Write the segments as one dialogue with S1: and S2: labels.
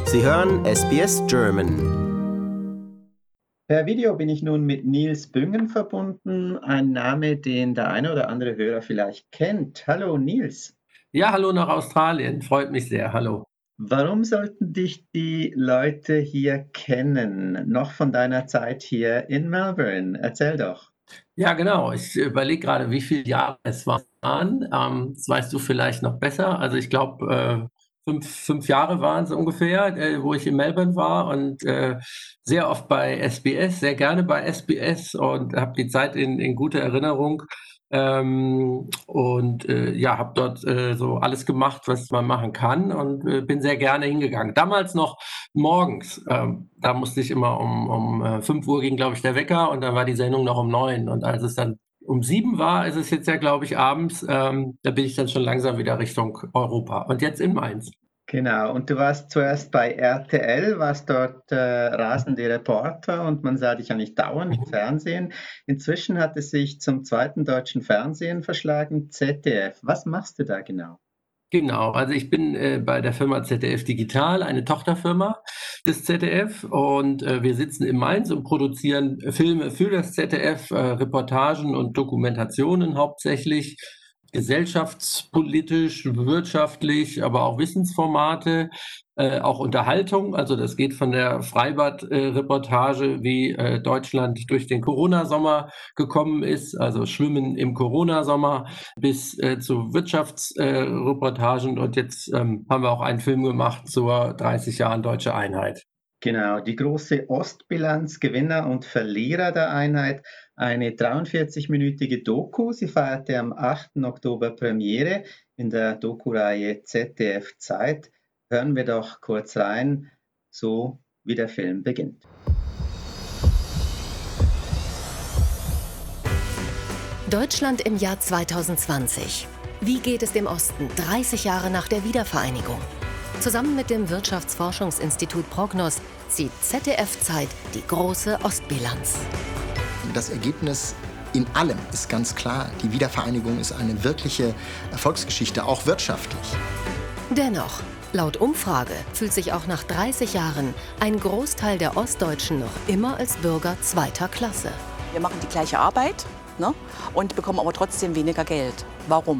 S1: Sie hören SBS German.
S2: Per Video bin ich nun mit Niels Büngen verbunden, ein Name, den der eine oder andere Hörer vielleicht kennt. Hallo Niels.
S3: Ja, hallo nach Australien. Freut mich sehr. Hallo.
S2: Warum sollten dich die Leute hier kennen, noch von deiner Zeit hier in Melbourne? Erzähl doch.
S3: Ja, genau. Ich überlege gerade, wie viele Jahre es waren. Das weißt du vielleicht noch besser. Also ich glaube, fünf Jahre waren es ungefähr, wo ich in Melbourne war und sehr oft bei SBS, sehr gerne bei SBS und habe die Zeit in guter Erinnerung. Ja, habe dort so alles gemacht, was man machen kann und bin sehr gerne hingegangen. Damals noch morgens, da musste ich immer um 5 Uhr ging, glaube ich, der Wecker und dann war die Sendung noch um 9. Und als es dann um 7 war, ist es jetzt ja, glaube ich, abends, da bin ich dann schon langsam wieder Richtung Europa. Und jetzt in Mainz.
S2: Genau, und du warst zuerst bei RTL, warst dort rasende Reporter und man sah dich ja nicht dauernd im Fernsehen. Inzwischen hat es sich zum zweiten deutschen Fernsehen verschlagen, ZDF. Was machst du da genau?
S3: Genau, also ich bin bei der Firma ZDF Digital, eine Tochterfirma des ZDF und wir sitzen in Mainz und produzieren Filme für das ZDF, Reportagen und Dokumentationen hauptsächlich, gesellschaftspolitisch, wirtschaftlich, aber auch Wissensformate, auch Unterhaltung. Also das geht von der Freibad-Reportage, wie Deutschland durch den Corona-Sommer gekommen ist, also Schwimmen im Corona-Sommer, bis zu Wirtschaftsreportagen. Und jetzt haben wir auch einen Film gemacht zur 30 Jahren Deutsche Einheit.
S2: Genau, die große Ostbilanz, Gewinner und Verlierer der Einheit, eine 43-minütige Doku. Sie feierte am 8. Oktober Premiere in der Doku-Reihe ZDF Zeit. Hören wir doch kurz rein, so wie der Film beginnt.
S4: Deutschland im Jahr 2020. Wie geht es dem Osten 30 Jahre nach der Wiedervereinigung? Zusammen mit dem Wirtschaftsforschungsinstitut Prognos zieht ZDF Zeit die große Ostbilanz.
S5: Das Ergebnis in allem ist ganz klar. Die Wiedervereinigung ist eine wirkliche Erfolgsgeschichte, auch wirtschaftlich.
S4: Dennoch, laut Umfrage fühlt sich auch nach 30 Jahren ein Großteil der Ostdeutschen noch immer als Bürger zweiter Klasse.
S6: Wir machen die gleiche Arbeit, ne, und bekommen aber trotzdem weniger Geld. Warum?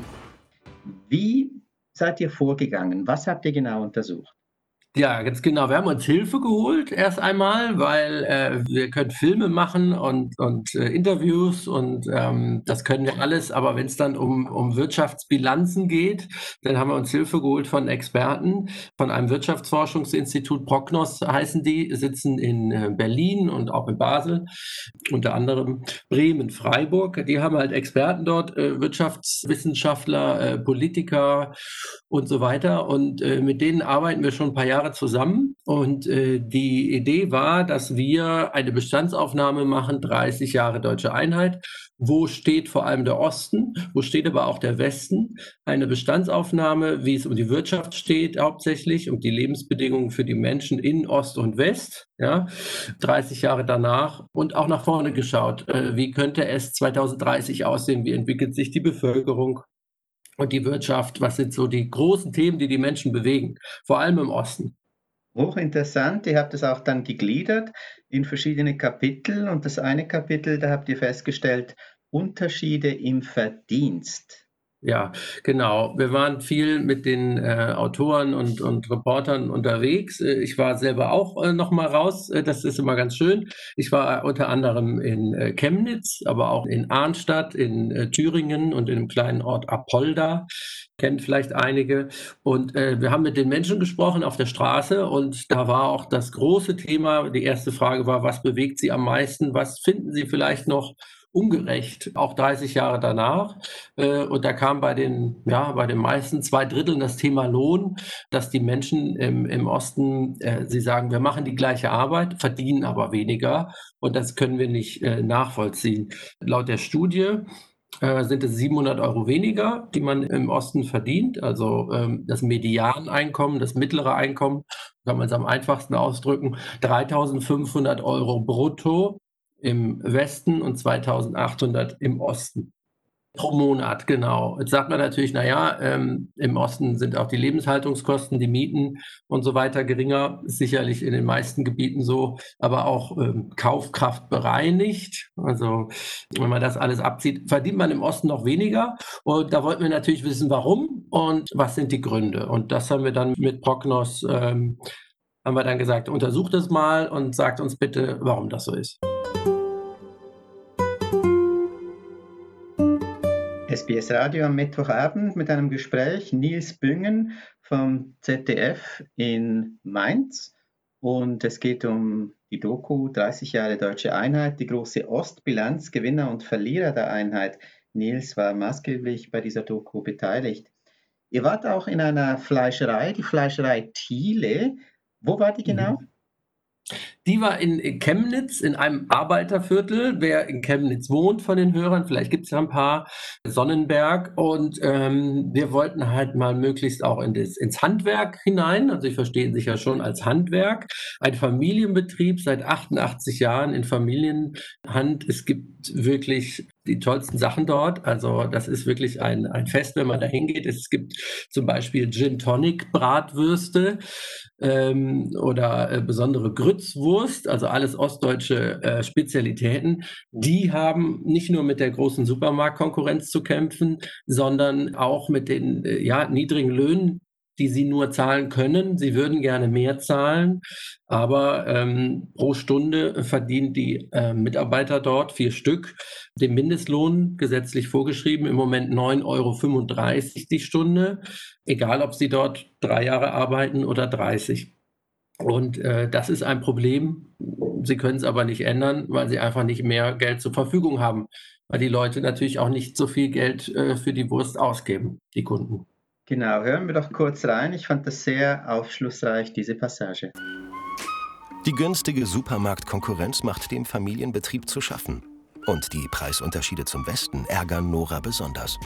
S2: Wie seid ihr vorgegangen? Was habt ihr genau untersucht?
S3: Ja, ganz genau. Wir haben uns Hilfe geholt erst einmal, weil wir können Filme machen und Interviews und das können wir alles. Aber wenn es dann um Wirtschaftsbilanzen geht, dann haben wir uns Hilfe geholt von Experten, von einem Wirtschaftsforschungsinstitut, Prognos heißen die, sitzen in Berlin und auch in Basel, unter anderem Bremen, Freiburg. Die haben halt Experten dort, Wirtschaftswissenschaftler, Politiker und so weiter. Und mit denen arbeiten wir schon ein paar Jahre zusammen und die Idee war, dass wir eine Bestandsaufnahme machen, 30 Jahre Deutsche Einheit. Wo steht vor allem der Osten? Wo steht aber auch der Westen? Eine Bestandsaufnahme, wie es um die Wirtschaft steht, hauptsächlich um die Lebensbedingungen für die Menschen in Ost und West, ja, 30 Jahre danach und auch nach vorne geschaut. Wie könnte es 2030 aussehen? Wie entwickelt sich die Bevölkerung? Und die Wirtschaft, was sind so die großen Themen, die die Menschen bewegen, vor allem im Osten?
S2: Hochinteressant, ihr habt es auch dann gegliedert in verschiedene Kapitel und das eine Kapitel, da habt ihr festgestellt, Unterschiede im Verdienst.
S3: Ja, genau. Wir waren viel mit den Autoren und Reportern unterwegs. Ich war selber auch noch mal raus. Das ist immer ganz schön. Ich war unter anderem in Chemnitz, aber auch in Arnstadt, in Thüringen und in einem kleinen Ort Apolda. Kennt vielleicht einige. Und wir haben mit den Menschen gesprochen auf der Straße und da war auch das große Thema. Die erste Frage war, was bewegt Sie am meisten? Was finden Sie vielleicht noch ungerecht, auch 30 Jahre danach. Und da kam bei den meisten 2/3 das Thema Lohn, dass die Menschen im Osten, sie sagen, wir machen die gleiche Arbeit, verdienen aber weniger und das können wir nicht nachvollziehen. Laut der Studie sind es 700 € weniger, die man im Osten verdient, also das Medianeinkommen, das mittlere Einkommen, kann man es am einfachsten ausdrücken, 3.500 € brutto im Westen und 2.800 im Osten. Pro Monat, genau. Jetzt sagt man natürlich, naja, im Osten sind auch die Lebenshaltungskosten, die Mieten und so weiter geringer. Ist sicherlich in den meisten Gebieten so, aber auch Kaufkraft bereinigt. Also wenn man das alles abzieht, verdient man im Osten noch weniger. Und da wollten wir natürlich wissen, warum und was sind die Gründe. Und das haben wir dann mit Prognos, haben wir dann gesagt, untersucht es mal und sagt uns bitte, warum das so ist.
S2: SBS Radio am Mittwochabend mit einem Gespräch. Nils Büngen vom ZDF in Mainz. Und es geht um die Doku 30 Jahre Deutsche Einheit, die große Ostbilanz, Gewinner und Verlierer der Einheit. Nils war maßgeblich bei dieser Doku beteiligt. Ihr wart auch in einer Fleischerei, die Fleischerei Thiele. Wo war die genau?
S3: Die war in Chemnitz, in einem Arbeiterviertel. Wer in Chemnitz wohnt von den Hörern, vielleicht gibt es ja ein paar, Sonnenberg. Und wir wollten halt mal möglichst auch ins Handwerk hinein. Also ich verstehe sich ja schon als Handwerk. Ein Familienbetrieb seit 88 Jahren in Familienhand. Es gibt wirklich die tollsten Sachen dort. Also das ist wirklich ein Fest, wenn man da hingeht. Es gibt zum Beispiel Gin Tonic Bratwürste oder besondere Grützwurst, also alles ostdeutsche Spezialitäten. Die haben nicht nur mit der großen Supermarktkonkurrenz zu kämpfen, sondern auch mit den niedrigen Löhnen, die sie nur zahlen können. Sie würden gerne mehr zahlen, aber pro Stunde verdienen die Mitarbeiter dort 4 Stück den Mindestlohn gesetzlich vorgeschrieben, im Moment 9,35 € die Stunde, egal ob sie dort 3 Jahre arbeiten oder 30. Und das ist ein Problem. Sie können es aber nicht ändern, weil sie einfach nicht mehr Geld zur Verfügung haben, weil die Leute natürlich auch nicht so viel Geld für die Wurst ausgeben, die Kunden.
S2: Genau, hören wir doch kurz rein. Ich fand das sehr aufschlussreich, diese Passage.
S7: Die günstige Supermarktkonkurrenz macht dem Familienbetrieb zu schaffen. Und die Preisunterschiede zum Westen ärgern Nora besonders.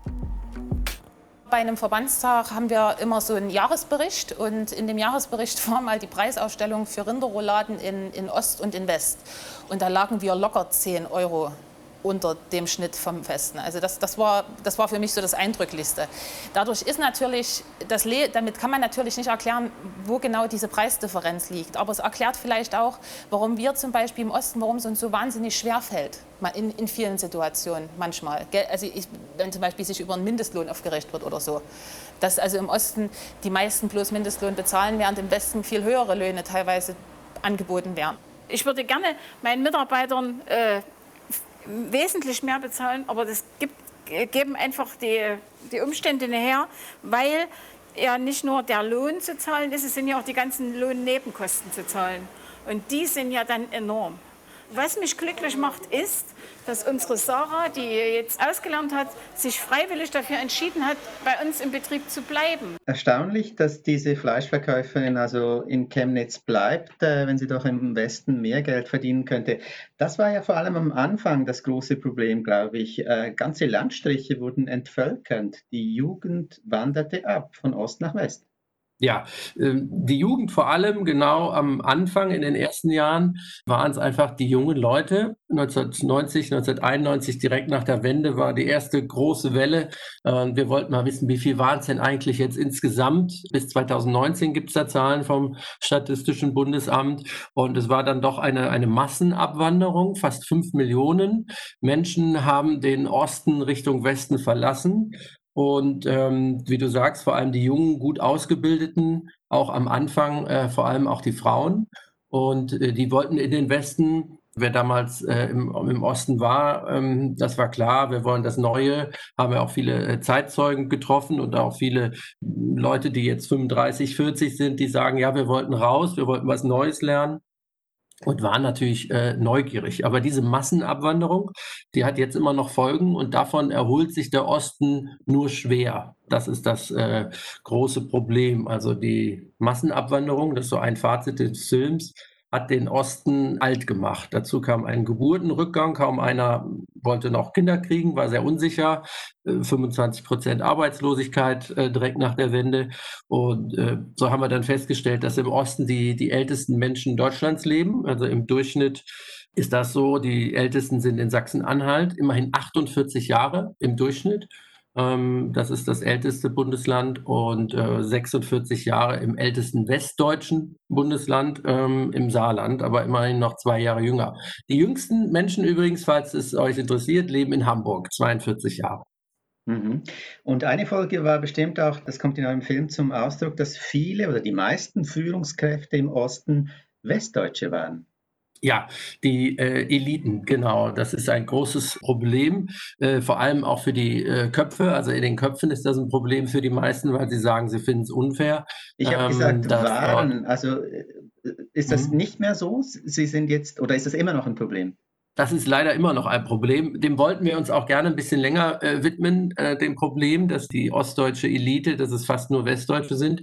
S8: Bei einem Verbandstag haben wir immer so einen Jahresbericht und in dem Jahresbericht war mal die Preisausstellung für Rinderrouladen in Ost und in West. Und da lagen wir locker 10 € unter dem Schnitt vom Westen. Also das war für mich so das Eindrücklichste. Dadurch ist natürlich, damit kann man natürlich nicht erklären, wo genau diese Preisdifferenz liegt. Aber es erklärt vielleicht auch, warum wir zum Beispiel im Osten, warum es uns so wahnsinnig schwer fällt, in vielen Situationen manchmal. Also wenn zum Beispiel sich über einen Mindestlohn aufgeregt wird oder so. Dass also im Osten die meisten bloß Mindestlohn bezahlen, während im Westen viel höhere Löhne teilweise angeboten werden.
S9: Ich würde gerne meinen Mitarbeitern wesentlich mehr bezahlen, aber das geben einfach die Umstände her, weil ja nicht nur der Lohn zu zahlen ist, es sind ja auch die ganzen Lohnnebenkosten zu zahlen. Und die sind ja dann enorm. Was mich glücklich macht, ist, dass unsere Sarah, die jetzt ausgelernt hat, sich freiwillig dafür entschieden hat, bei uns im Betrieb zu bleiben.
S2: Erstaunlich, dass diese Fleischverkäuferin also in Chemnitz bleibt, wenn sie doch im Westen mehr Geld verdienen könnte. Das war ja vor allem am Anfang das große Problem, glaube ich. Ganze Landstriche wurden entvölkert. Die Jugend wanderte ab von Ost nach West.
S3: Ja, die Jugend vor allem, genau am Anfang, in den ersten Jahren, waren es einfach die jungen Leute. 1990, 1991, direkt nach der Wende, war die erste große Welle. Wir wollten mal wissen, wie viel waren es denn eigentlich jetzt insgesamt? Bis 2019 gibt es da Zahlen vom Statistischen Bundesamt. Und es war dann doch eine Massenabwanderung. Fast 5 Millionen Menschen haben den Osten Richtung Westen verlassen. Und wie du sagst, vor allem die jungen, gut ausgebildeten, auch am Anfang vor allem auch die Frauen. Und die wollten in den Westen. Wer damals im Osten war, das war klar, wir wollen das Neue, haben ja auch viele Zeitzeugen getroffen und auch viele Leute, die jetzt 35, 40 sind, die sagen, ja, wir wollten raus, wir wollten was Neues lernen. Und waren natürlich neugierig. Aber diese Massenabwanderung, die hat jetzt immer noch Folgen und davon erholt sich der Osten nur schwer. Das ist das große Problem. Also die Massenabwanderung, das ist so ein Fazit des Films, hat den Osten alt gemacht. Dazu kam ein Geburtenrückgang, kaum einer wollte noch Kinder kriegen, war sehr unsicher, 25% Arbeitslosigkeit direkt nach der Wende. Und so haben wir dann festgestellt, dass im Osten die ältesten Menschen Deutschlands leben. Also im Durchschnitt ist das so, die Ältesten sind in Sachsen-Anhalt, immerhin 48 Jahre im Durchschnitt. Das ist das älteste Bundesland und 46 Jahre im ältesten westdeutschen Bundesland im Saarland, aber immerhin noch 2 Jahre jünger. Die jüngsten Menschen übrigens, falls es euch interessiert, leben in Hamburg, 42 Jahre.
S2: Mhm. Und eine Folge war bestimmt auch, das kommt in eurem Film zum Ausdruck, dass viele oder die meisten Führungskräfte im Osten Westdeutsche waren.
S3: Ja, die Eliten, genau. Das ist ein großes Problem, vor allem auch für die Köpfe. Also in den Köpfen ist das ein Problem für die meisten, weil sie sagen, sie finden es unfair.
S2: Ich habe gesagt,
S3: dass
S2: waren. Also ist das
S3: Mhm.
S2: nicht mehr so? Sie sind jetzt, oder ist das immer noch ein Problem?
S3: Das ist leider immer noch ein Problem. Dem wollten wir uns auch gerne ein bisschen länger widmen, dem Problem, dass die ostdeutsche Elite, dass es fast nur Westdeutsche sind.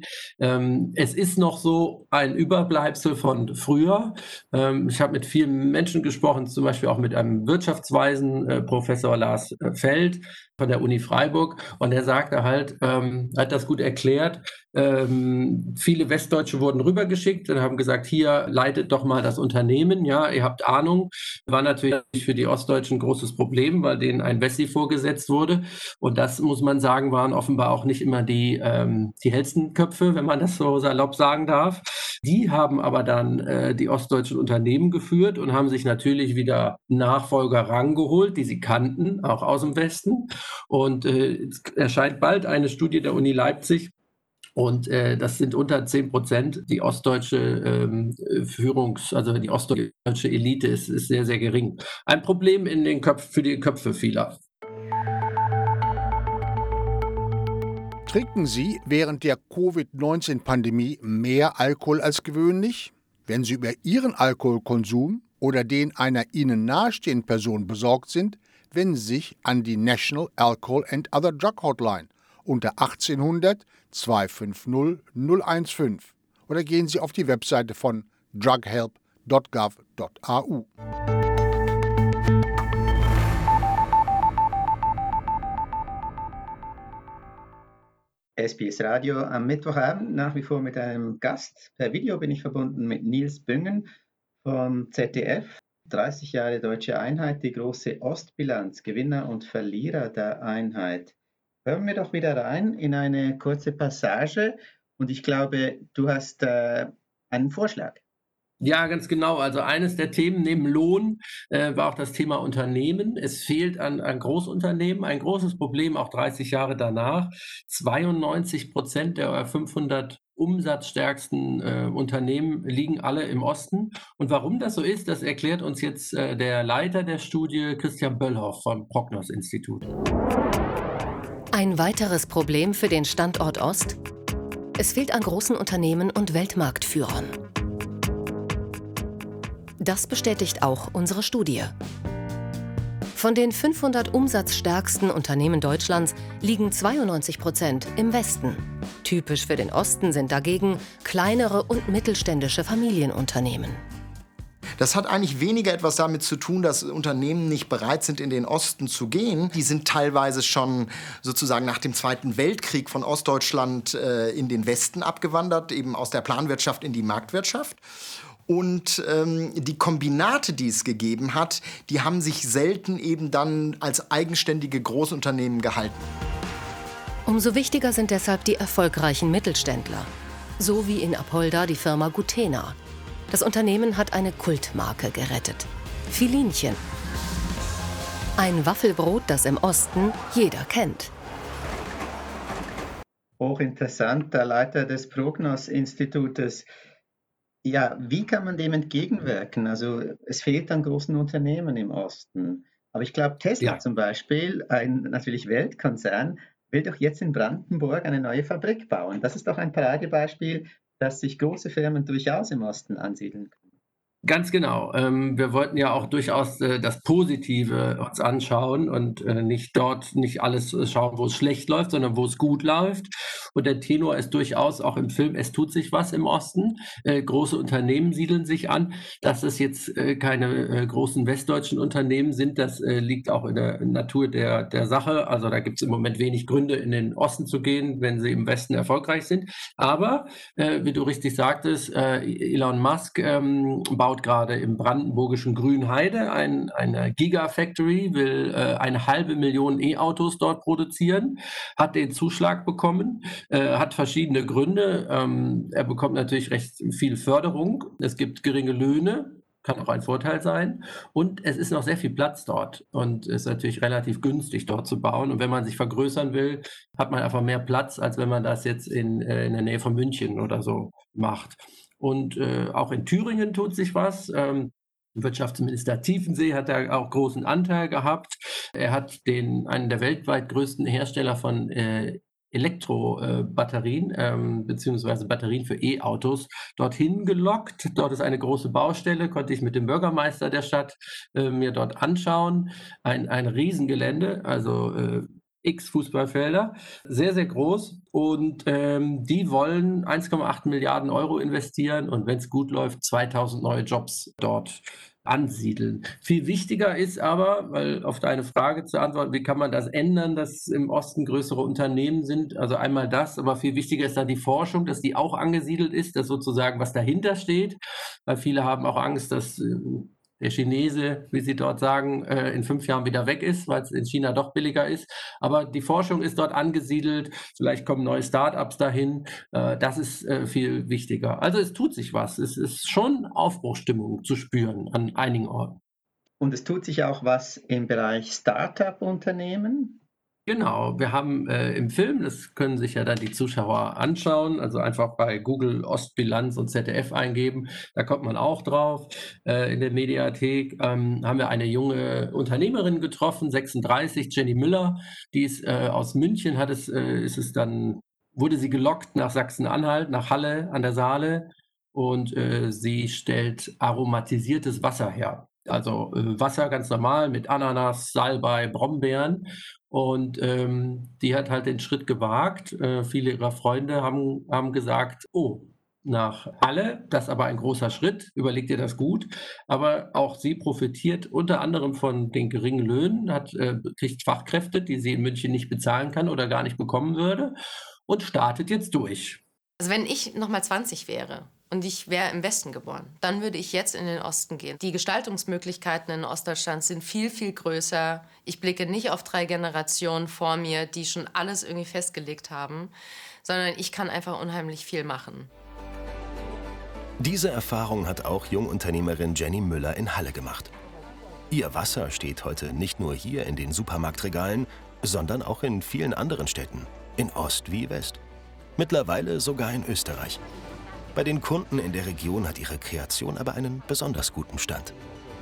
S3: Es ist noch so ein Überbleibsel von früher. Ich habe mit vielen Menschen gesprochen, zum Beispiel auch mit einem Wirtschaftsweisen, Professor Lars Feld von der Uni Freiburg. Und er sagte halt, hat das gut erklärt, viele Westdeutsche wurden rübergeschickt und haben gesagt, hier leitet doch mal das Unternehmen, ja, ihr habt Ahnung. War natürlich für die Ostdeutschen ein großes Problem, weil denen ein Wessi vorgesetzt wurde. Und das, muss man sagen, waren offenbar auch nicht immer die hellsten Köpfe, wenn man das so salopp sagen darf. Die haben aber dann die ostdeutschen Unternehmen geführt und haben sich natürlich wieder Nachfolger rangeholt, die sie kannten, auch aus dem Westen. Und es erscheint bald eine Studie der Uni Leipzig, und das sind unter 10%. Die ostdeutsche also die ostdeutsche Elite ist sehr, sehr gering. Ein Problem in den für die Köpfe vieler.
S10: Trinken Sie während der Covid-19-Pandemie mehr Alkohol als gewöhnlich? Wenn Sie über Ihren Alkoholkonsum oder den einer Ihnen nahestehenden Person besorgt sind, wenden Sie sich an die National Alcohol and Other Drug Hotline unter 1800 250 015 oder gehen Sie auf die Webseite von drughelp.gov.au.
S2: SBS Radio am Mittwochabend, nach wie vor mit einem Gast. Per Video bin ich verbunden mit Nils Büngen vom ZDF. 30 Jahre Deutsche Einheit, die große Ostbilanz, Gewinner und Verlierer der Einheit. Hören wir doch wieder rein in eine kurze Passage und ich glaube, du hast einen Vorschlag.
S3: Ja, ganz genau. Also eines der Themen neben Lohn war auch das Thema Unternehmen. Es fehlt an Großunternehmen. Ein großes Problem, auch 30 Jahre danach. 92% der 500 umsatzstärksten Unternehmen liegen alle im Osten. Und warum das so ist, das erklärt uns jetzt der Leiter der Studie, Christian Böllhoff vom Prognos-Institut.
S4: Ein weiteres Problem für den Standort Ost? Es fehlt an großen Unternehmen und Weltmarktführern. Das bestätigt auch unsere Studie. Von den 500 umsatzstärksten Unternehmen Deutschlands liegen 92% im Westen. Typisch für den Osten sind dagegen kleinere und mittelständische Familienunternehmen.
S5: Das hat eigentlich weniger etwas damit zu tun, dass Unternehmen nicht bereit sind, in den Osten zu gehen. Die sind teilweise schon sozusagen nach dem Zweiten Weltkrieg von Ostdeutschland in den Westen abgewandert, eben aus der Planwirtschaft in die Marktwirtschaft. Und die Kombinate, die es gegeben hat, die haben sich selten eben dann als eigenständige Großunternehmen gehalten.
S4: Umso wichtiger sind deshalb die erfolgreichen Mittelständler. So wie in Apolda die Firma Gutena. Das Unternehmen hat eine Kultmarke gerettet. Filinchen. Ein Waffelbrot, das im Osten jeder kennt.
S2: Hochinteressant, der Leiter des Prognos-Institutes. Ja, wie kann man dem entgegenwirken? Also es fehlt an großen Unternehmen im Osten. Aber ich glaube, Tesla zum Beispiel, ein natürlich Weltkonzern, will doch jetzt in Brandenburg eine neue Fabrik bauen. Das ist doch ein Paradebeispiel, dass sich große Firmen durchaus im Osten ansiedeln können.
S3: Ganz genau. Wir wollten ja auch durchaus das Positive uns anschauen und nicht alles schauen, wo es schlecht läuft, sondern wo es gut läuft. Und der Tenor ist durchaus auch im Film, es tut sich was im Osten. Große Unternehmen siedeln sich an. Dass es jetzt keine großen westdeutschen Unternehmen sind, das liegt auch in der Natur der Sache. Also da gibt es im Moment wenig Gründe, in den Osten zu gehen, wenn sie im Westen erfolgreich sind. Aber, wie du richtig sagtest, Elon Musk baut gerade im brandenburgischen Grünheide eine Gigafactory, will 500.000 E-Autos dort produzieren, hat den Zuschlag bekommen, hat verschiedene Gründe. Er bekommt natürlich recht viel Förderung. Es gibt geringe Löhne, kann auch ein Vorteil sein. Und es ist noch sehr viel Platz dort und es ist natürlich relativ günstig, dort zu bauen. Und wenn man sich vergrößern will, hat man einfach mehr Platz, als wenn man das jetzt in der Nähe von München oder so macht. Und auch in Thüringen tut sich was. Wirtschaftsminister Tiefensee hat da auch großen Anteil gehabt. Er hat einen der weltweit größten Hersteller von Elektrobatterien beziehungsweise Batterien für E-Autos dorthin gelockt. Dort ist eine große Baustelle, konnte ich mit dem Bürgermeister der Stadt mir dort anschauen. Ein Riesengelände, also x Fußballfelder, sehr, sehr groß. Und die wollen 1,8 Milliarden Euro investieren und wenn es gut läuft, 2000 neue Jobs dort ansiedeln. Viel wichtiger ist aber, weil auf deine Frage zu antworten, wie kann man das ändern, dass im Osten größere Unternehmen sind? Also einmal das, aber viel wichtiger ist dann die Forschung, dass die auch angesiedelt ist, dass sozusagen was dahinter steht, weil viele haben auch Angst, dass der Chinese, wie sie dort sagen, in 5 Jahren wieder weg ist, weil es in China doch billiger ist. Aber die Forschung ist dort angesiedelt, vielleicht kommen neue Start-ups dahin. Das ist viel wichtiger. Also es tut sich was. Es ist schon Aufbruchsstimmung zu spüren an einigen Orten.
S2: Und es tut sich auch was im Bereich Start-up-Unternehmen?
S3: Genau, wir haben im Film, das können sich ja dann die Zuschauer anschauen, also einfach bei Google Ostbilanz und ZDF eingeben, da kommt man auch drauf. In der Mediathek haben wir eine junge Unternehmerin getroffen, 36, Jenny Müller, die ist aus München, wurde sie gelockt nach Sachsen-Anhalt, nach Halle an der Saale und sie stellt aromatisiertes Wasser her. Also Wasser ganz normal mit Ananas, Salbei, Brombeeren. Und die hat halt den Schritt gewagt. Viele ihrer Freunde haben gesagt, oh, nach Halle, das ist aber ein großer Schritt, überleg dir das gut. Aber auch sie profitiert unter anderem von den geringen Löhnen, kriegt Fachkräfte, die sie in München nicht bezahlen kann oder gar nicht bekommen würde und startet jetzt durch.
S11: Also wenn ich nochmal 20 wäre und ich wäre im Westen geboren, dann würde ich jetzt in den Osten gehen. Die Gestaltungsmöglichkeiten in Ostdeutschland sind viel, viel größer. Ich blicke nicht auf 3 Generationen vor mir, die schon alles irgendwie festgelegt haben, sondern ich kann einfach unheimlich viel machen.
S7: Diese Erfahrung hat auch Jungunternehmerin Jenny Müller in Halle gemacht. Ihr Wasser steht heute nicht nur hier in den Supermarktregalen, sondern auch in vielen anderen Städten, in Ost wie West. Mittlerweile sogar in Österreich. Bei den Kunden in der Region hat ihre Kreation aber einen besonders guten Stand.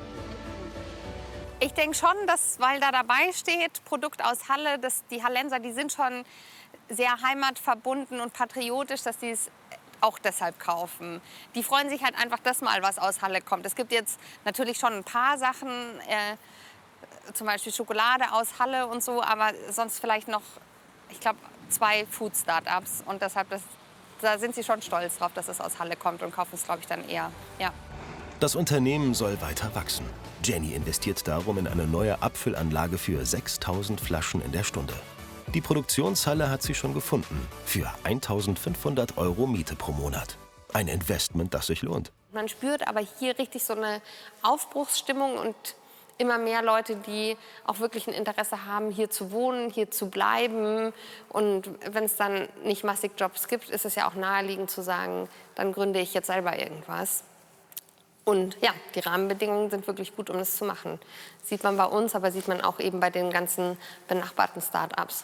S12: Ich denke schon, dass, weil da dabei steht, Produkt aus Halle, die Hallenser, die sind schon sehr heimatverbunden und patriotisch, dass die es auch deshalb kaufen. Die freuen sich halt einfach, dass mal was aus Halle kommt. Es gibt jetzt natürlich schon ein paar Sachen, zum Beispiel Schokolade aus Halle und so, aber sonst vielleicht noch, ich glaube, 2 Food-Startups und deshalb, da sind sie schon stolz drauf, dass es aus Halle kommt und kaufen es, glaube ich, dann eher. Ja.
S7: Das Unternehmen soll weiter wachsen. Jenny investiert darum in eine neue Abfüllanlage für 6.000 Flaschen in der Stunde. Die Produktionshalle hat sie schon gefunden, für 1.500 € Miete pro Monat. Ein Investment, das sich lohnt.
S12: Man spürt aber hier richtig so eine Aufbruchsstimmung und immer mehr Leute, die auch wirklich ein Interesse haben, hier zu wohnen, hier zu bleiben. Und wenn es dann nicht massig Jobs gibt, ist es ja auch naheliegend zu sagen, dann gründe ich jetzt selber irgendwas. Und ja, die Rahmenbedingungen sind wirklich gut, um das zu machen. Sieht man bei uns, aber sieht man auch eben bei den ganzen benachbarten Start-ups.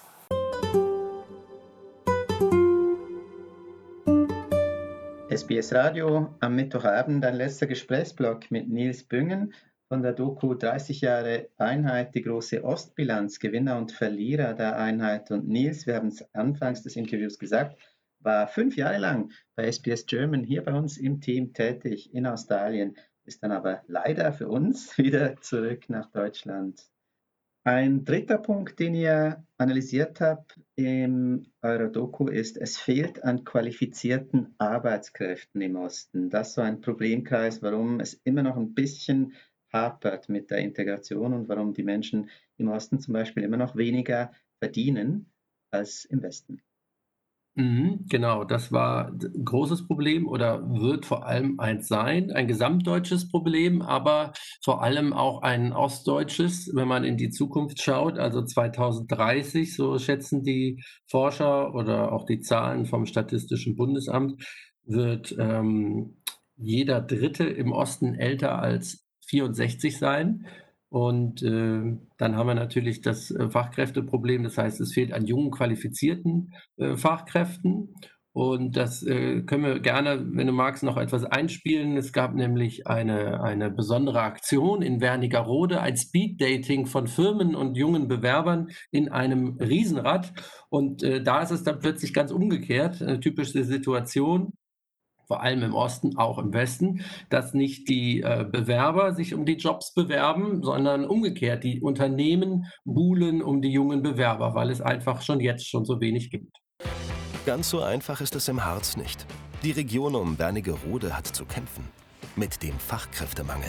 S2: SBS Radio am Mittwochabend, ein letzter Gesprächsblock mit Nils Büngen von der Doku 30 Jahre Einheit, die große Ostbilanz, Gewinner und Verlierer der Einheit. Und Nils, wir haben es anfangs des Interviews gesagt, war 5 Jahre lang bei SBS German hier bei uns im Team tätig in Australien, ist dann aber leider für uns wieder zurück nach Deutschland. Ein dritter Punkt, den ihr analysiert habt in eurer Doku, ist, es fehlt an qualifizierten Arbeitskräften im Osten. Das ist so ein Problemkreis, warum es immer noch ein bisschen hapert mit der Integration und warum die Menschen im Osten zum Beispiel immer noch weniger verdienen als im Westen.
S3: Genau, das war ein großes Problem oder wird vor allem eins sein, ein gesamtdeutsches Problem, aber vor allem auch ein ostdeutsches, wenn man in die Zukunft schaut. Also 2030, so schätzen die Forscher oder auch die Zahlen vom Statistischen Bundesamt, wird jeder Dritte im Osten älter als 64 sein. Und dann haben wir natürlich das Fachkräfteproblem. Das heißt, es fehlt an jungen, qualifizierten Fachkräften. Und das können wir gerne, wenn du magst, noch etwas einspielen. Es gab nämlich eine besondere Aktion in Wernigerode, ein Speeddating von Firmen und jungen Bewerbern in einem Riesenrad. Und da ist es dann plötzlich ganz umgekehrt, eine typische Situation, vor allem im Osten, auch im Westen, dass nicht die Bewerber sich um die Jobs bewerben, sondern umgekehrt, die Unternehmen buhlen um die jungen Bewerber, weil es einfach schon jetzt schon so wenig gibt.
S7: Ganz so einfach ist es im Harz nicht. Die Region um Wernigerode hat zu kämpfen. Mit dem Fachkräftemangel.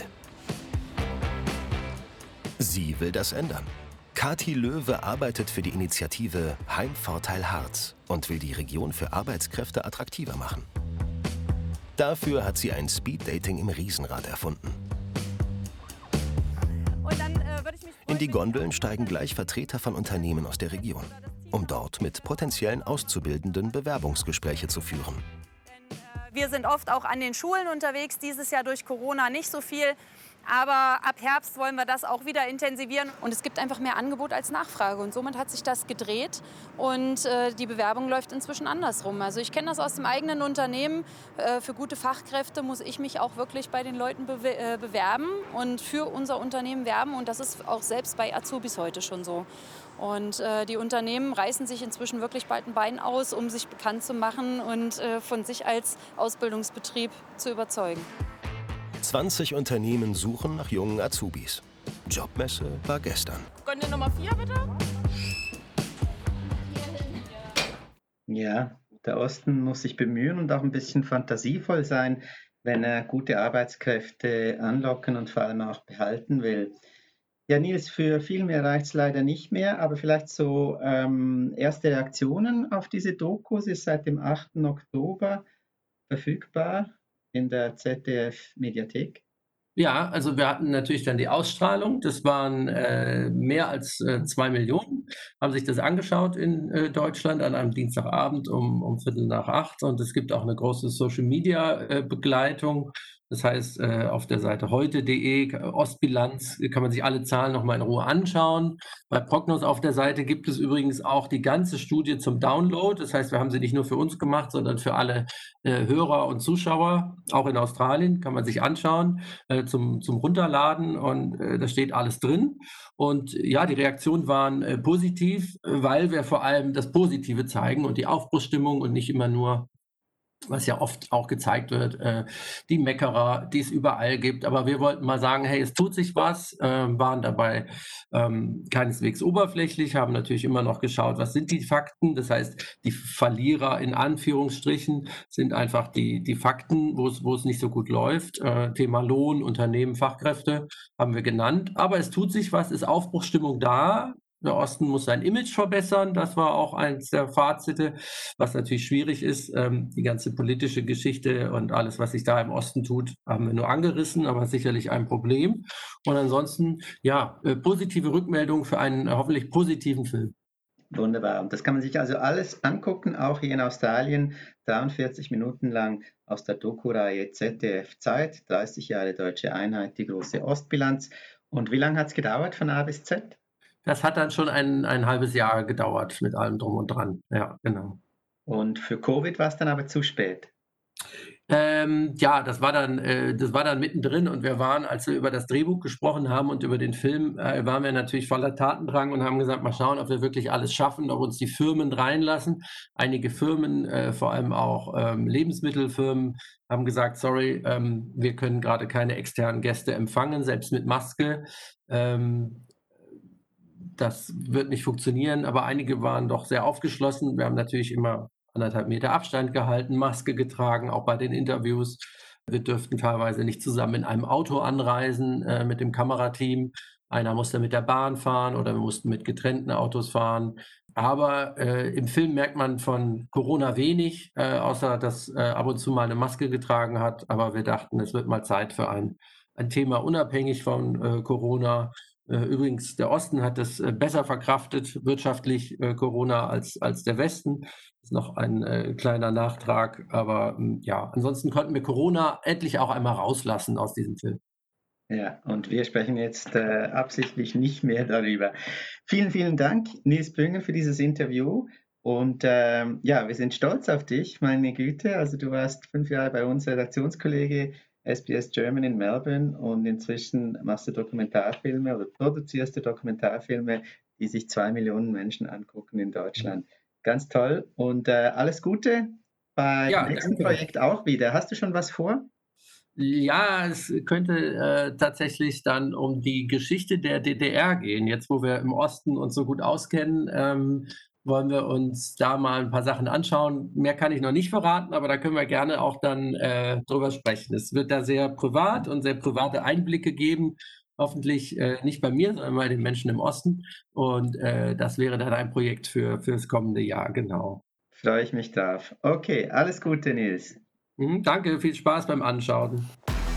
S7: Sie will das ändern. Kathi Löwe arbeitet für die Initiative Heimvorteil Harz und will die Region für Arbeitskräfte attraktiver machen. Dafür hat sie ein Speeddating im Riesenrad erfunden. In die Gondeln steigen gleich Vertreter von Unternehmen aus der Region, um dort mit potenziellen Auszubildenden Bewerbungsgespräche zu führen.
S13: Wir sind oft auch an den Schulen unterwegs, dieses Jahr durch Corona nicht so viel. Aber ab Herbst wollen wir das auch wieder intensivieren.
S8: Und es gibt einfach mehr Angebot als Nachfrage. Und somit hat sich das gedreht. Und die Bewerbung läuft inzwischen andersrum. Also ich kenne das aus dem eigenen Unternehmen. Für gute Fachkräfte muss ich mich auch wirklich bei den Leuten bewerben und für unser Unternehmen werben. Und das ist auch selbst bei Azubis heute schon so. Und die Unternehmen reißen sich inzwischen wirklich bald ein Bein aus, um sich bekannt zu machen und von sich als Ausbildungsbetrieb zu überzeugen.
S7: 20 Unternehmen suchen nach jungen Azubis. Jobmesse war gestern.
S13: Gondel Nummer 4, bitte.
S2: Ja, der Osten muss sich bemühen und auch ein bisschen fantasievoll sein, wenn er gute Arbeitskräfte anlocken und vor allem auch behalten will. Ja, Nils, für viel mehr reicht es leider nicht mehr, aber vielleicht so erste Reaktionen auf diese Doku. Sie ist seit dem 8. Oktober verfügbar in der ZDF-Mediathek.
S3: Ja, also wir hatten natürlich dann die Ausstrahlung. Das waren mehr als 2 Millionen, haben sich das angeschaut in Deutschland an einem Dienstagabend um 7:45. Und es gibt auch eine große Social-Media-Begleitung. Das heißt, auf der Seite heute.de, Ostbilanz, kann man sich alle Zahlen nochmal in Ruhe anschauen. Bei Prognos auf der Seite gibt es übrigens auch die ganze Studie zum Download. Das heißt, wir haben sie nicht nur für uns gemacht, sondern für alle Hörer und Zuschauer, auch in Australien, kann man sich anschauen, zum Runterladen. Und da steht alles drin. Und ja, die Reaktionen waren positiv, weil wir vor allem das Positive zeigen und die Aufbruchsstimmung und nicht immer nur, was ja oft auch gezeigt wird, die Meckerer, die es überall gibt. Aber wir wollten mal sagen, hey, es tut sich was, waren dabei keineswegs oberflächlich, haben natürlich immer noch geschaut, was sind die Fakten. Das heißt, die Verlierer in Anführungsstrichen sind einfach die Fakten, wo es nicht so gut läuft. Thema Lohn, Unternehmen, Fachkräfte haben wir genannt. Aber es tut sich was, ist Aufbruchsstimmung da. Der Osten muss sein Image verbessern. Das war auch eins der Fazite, was natürlich schwierig ist. Die ganze politische Geschichte und alles, was sich da im Osten tut, haben wir nur angerissen, aber sicherlich ein Problem. Und ansonsten, ja, positive Rückmeldung für einen hoffentlich positiven Film.
S2: Wunderbar. Und das kann man sich also alles angucken, auch hier in Australien, 43 Minuten lang aus der Doku-Reihe ZDF Zeit, 30 Jahre Deutsche Einheit, die große Ostbilanz. Und wie lange hat es gedauert von A bis Z?
S3: Das hat dann schon ein halbes Jahr gedauert mit allem drum und dran. Ja, genau.
S2: Und für Covid war es dann aber zu spät?
S3: Ja, das war dann mittendrin und wir waren, als wir über das Drehbuch gesprochen haben und über den Film, waren wir natürlich voller Tatendrang und haben gesagt, mal schauen, ob wir wirklich alles schaffen, ob uns die Firmen reinlassen. Einige Firmen, vor allem auch Lebensmittelfirmen, haben gesagt, sorry, wir können gerade keine externen Gäste empfangen, selbst mit Maske. das wird nicht funktionieren, aber einige waren doch sehr aufgeschlossen. Wir haben natürlich immer 1,5 Meter Abstand gehalten, Maske getragen, auch bei den Interviews. Wir dürften teilweise nicht zusammen in einem Auto anreisen mit dem Kamerateam. Einer musste mit der Bahn fahren oder wir mussten mit getrennten Autos fahren. Aber im Film merkt man von Corona wenig, außer dass ab und zu mal eine Maske getragen hat. Aber wir dachten, es wird mal Zeit für ein Thema unabhängig von Corona. Übrigens, der Osten hat es besser verkraftet, wirtschaftlich Corona, als der Westen. Das ist noch ein kleiner Nachtrag. Aber ja, ansonsten konnten wir Corona endlich auch einmal rauslassen aus diesem Film.
S2: Ja, und wir sprechen jetzt absichtlich nicht mehr darüber. Vielen, vielen Dank, Nils Brünger, für dieses Interview. Und ja, wir sind stolz auf dich, meine Güte. Also du warst 5 Jahre bei uns Redaktionskollege SBS German in Melbourne und inzwischen machst du Dokumentarfilme oder produzierst du Dokumentarfilme, die sich 2 Millionen Menschen angucken in Deutschland. Ganz toll und alles Gute beim nächsten Projekt auch wieder. Hast du schon was vor?
S3: Ja, es könnte tatsächlich dann um die Geschichte der DDR gehen. Jetzt, wo wir im Osten uns so gut auskennen, wollen wir uns da mal ein paar Sachen anschauen. Mehr kann ich noch nicht verraten, aber da können wir gerne auch dann drüber sprechen. Es wird da sehr privat und sehr private Einblicke geben. Hoffentlich nicht bei mir, sondern bei den Menschen im Osten. Und das wäre dann ein Projekt fürs kommende Jahr, genau.
S2: Freue ich mich drauf. Okay, alles Gute, Nils.
S3: Danke, viel Spaß beim Anschauen.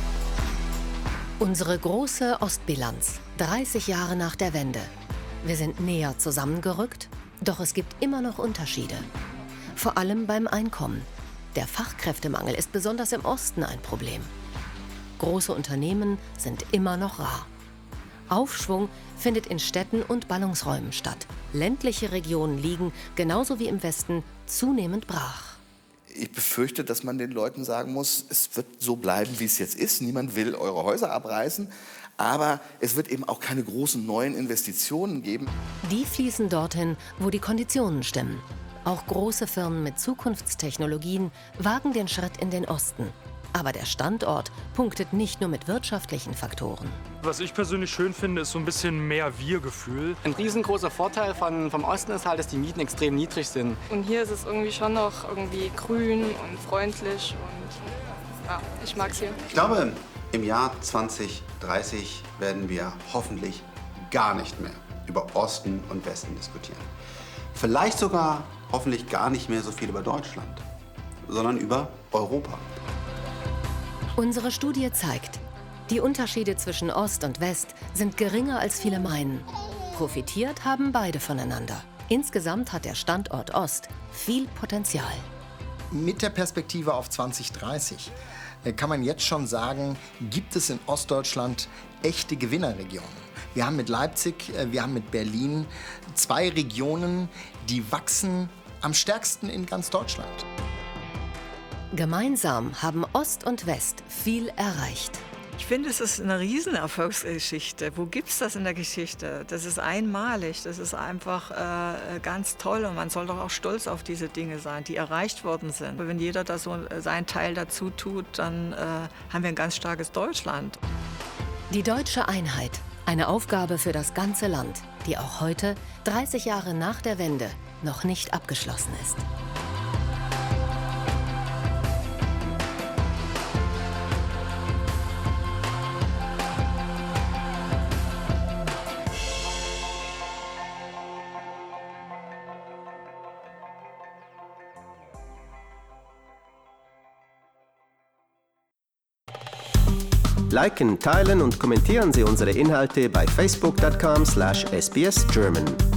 S4: Unsere große Ostbilanz, 30 Jahre nach der Wende. Wir sind näher zusammengerückt, doch es gibt immer noch Unterschiede. Vor allem beim Einkommen. Der Fachkräftemangel ist besonders im Osten ein Problem. Große Unternehmen sind immer noch rar. Aufschwung findet in Städten und Ballungsräumen statt. Ländliche Regionen liegen, genauso wie im Westen, zunehmend brach.
S14: Ich befürchte, dass man den Leuten sagen muss, es wird so bleiben, wie es jetzt ist. Niemand will eure Häuser abreißen. Aber es wird eben auch keine großen neuen Investitionen geben.
S4: Die fließen dorthin, wo die Konditionen stimmen. Auch große Firmen mit Zukunftstechnologien wagen den Schritt in den Osten. Aber der Standort punktet nicht nur mit wirtschaftlichen Faktoren.
S15: Was ich persönlich schön finde, ist so ein bisschen mehr Wir-Gefühl.
S16: Ein riesengroßer Vorteil vom Osten ist halt, dass die Mieten extrem niedrig sind.
S17: Und hier ist es irgendwie schon noch irgendwie grün und freundlich und ja, ich mag's hier.
S18: Ich glaube, im Jahr 2030 werden wir hoffentlich gar nicht mehr über Osten und Westen diskutieren. Vielleicht sogar hoffentlich gar nicht mehr so viel über Deutschland, sondern über Europa.
S4: Unsere Studie zeigt, die Unterschiede zwischen Ost und West sind geringer als viele meinen. Profitiert haben beide voneinander. Insgesamt hat der Standort Ost viel Potenzial.
S5: Mit der Perspektive auf 2030 kann man jetzt schon sagen, gibt es in Ostdeutschland echte Gewinnerregionen. Wir haben mit Leipzig, wir haben mit Berlin 2 Regionen, die wachsen am stärksten in ganz Deutschland.
S4: Gemeinsam haben Ost und West viel erreicht.
S19: Ich finde, es ist eine Riesenerfolgsgeschichte. Wo gibt es das in der Geschichte? Das ist einmalig, das ist einfach ganz toll und man soll doch auch stolz auf diese Dinge sein, die erreicht worden sind. Wenn jeder da so seinen Teil dazu tut, dann haben wir ein ganz starkes Deutschland.
S4: Die deutsche Einheit, eine Aufgabe für das ganze Land, die auch heute, 30 Jahre nach der Wende, noch nicht abgeschlossen ist.
S1: Liken, teilen und kommentieren Sie unsere Inhalte bei facebook.com/sbsgerman.